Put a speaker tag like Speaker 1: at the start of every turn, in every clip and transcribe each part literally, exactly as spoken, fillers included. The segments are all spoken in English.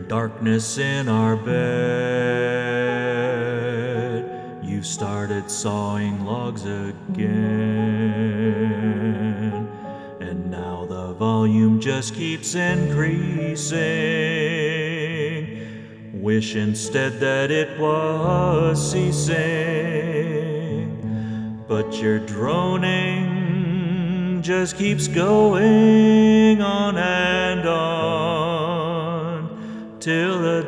Speaker 1: darkness in our bed. You've started sawing logs again, and now the volume just keeps increasing. Wish instead that it was ceasing, but your droning just keeps going on and on till the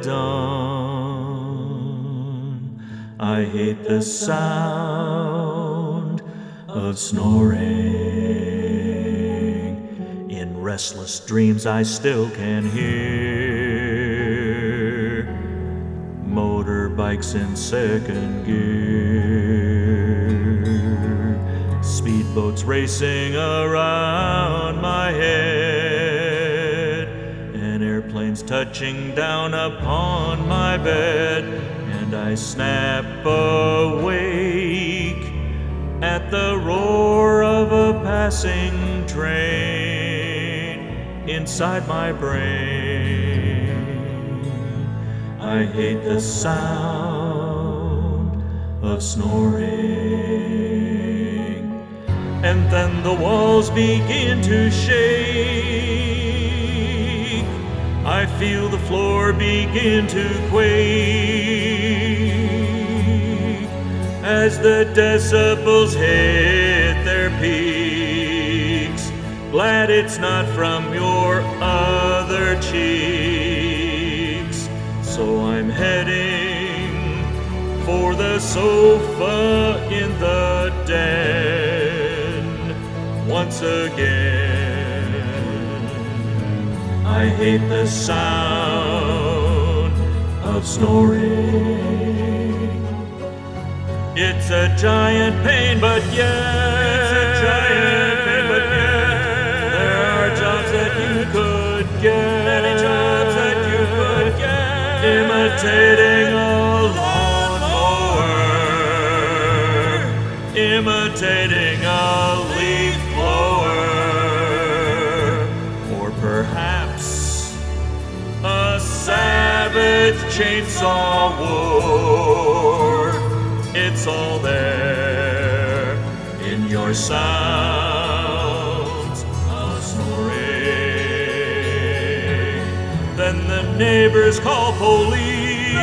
Speaker 1: dawn. I hate the sound of snoring. In restless dreams I still can hear motorbikes in second gear, speedboats racing around my head, and airplanes touching down upon my bed. And I snap awake at the roar of a passing train inside my brain. I hate the sound of snoring. And then the walls begin to shake. I feel the floor begin to quake as the decibels hit their peaks. Glad it's not from your other cheeks. So I'm heading for the sofa in the den once again. I hate the sound of snoring. It's a giant pain, but yet it's a giant pain, but yet there are jobs that you could get, many jobs that you could get, imitating a lawnmower, imitating a leaf blower, or perhaps a savage chainsaw war. It's all there in your sounds of snoring. Then the neighbors call police.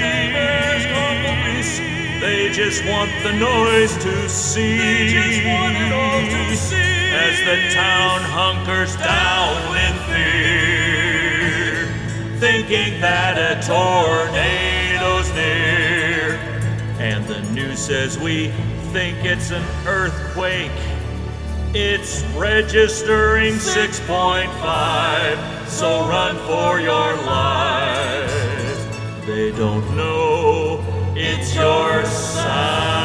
Speaker 1: They just want the noise to cease as the town hunkers down in fear, thinking that a tornado's near. And the news says we think it's an earthquake. It's registering six point five, so run for your lives. They don't know it's your sign.